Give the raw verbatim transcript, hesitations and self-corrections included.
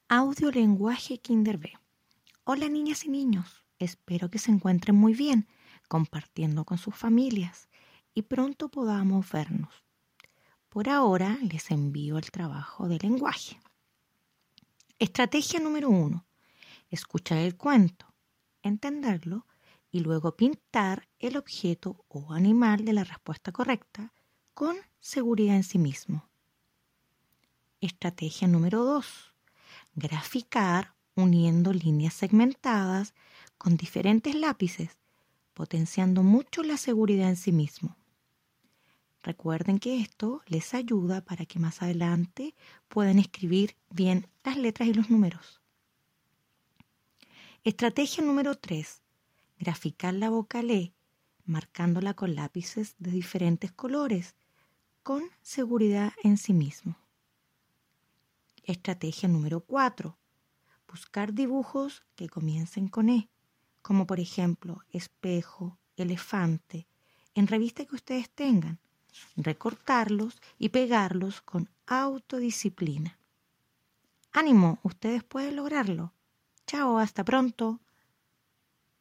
Audio Lenguaje Kinder B. Hola niñas y niños, espero que se encuentren muy bien, compartiendo con sus familias y pronto podamos vernos. Por ahora les envío el trabajo de lenguaje. Estrategia número uno. Escuchar el cuento, entenderlo y luego pintar el objeto o animal de la respuesta correcta con seguridad en sí mismo. Estrategia número dos. Graficar uniendo líneas segmentadas con diferentes lápices, potenciando mucho la seguridad en sí mismo. Recuerden que esto les ayuda para que más adelante puedan escribir bien las letras y los números. Estrategia número tres. Graficar la vocal E, marcándola con lápices de diferentes colores, con seguridad en sí mismo. Estrategia número cuatro. Buscar dibujos que comiencen con E, como por ejemplo espejo, elefante, en revista que ustedes tengan. Recortarlos y pegarlos con autodisciplina. ¡Ánimo! Ustedes pueden lograrlo. Chao, hasta pronto.